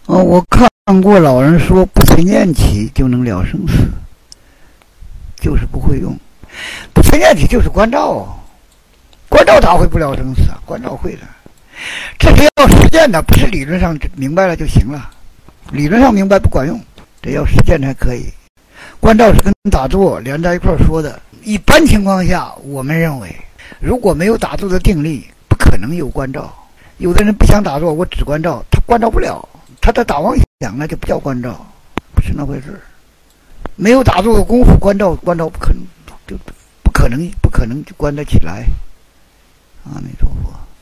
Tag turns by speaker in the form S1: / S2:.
S1: 我看过老人说不存念起就能了生死，就是不会用。不存念起就是关照，关照他会不了生死啊？关照会的，这是要实践的，不是理论上明白了就行了。理论上明白不管用，得要实践才可以。关照是跟打坐连在一块说的。一般情况下，我们认为，如果没有打坐的定力，不可能有关照。有的人不想打坐，我只关照，他关照不了，他在打妄想，那就不叫关照，不是那回事。没有打坐的功夫，关照不可能，就不可能就关得起来。阿弥陀佛。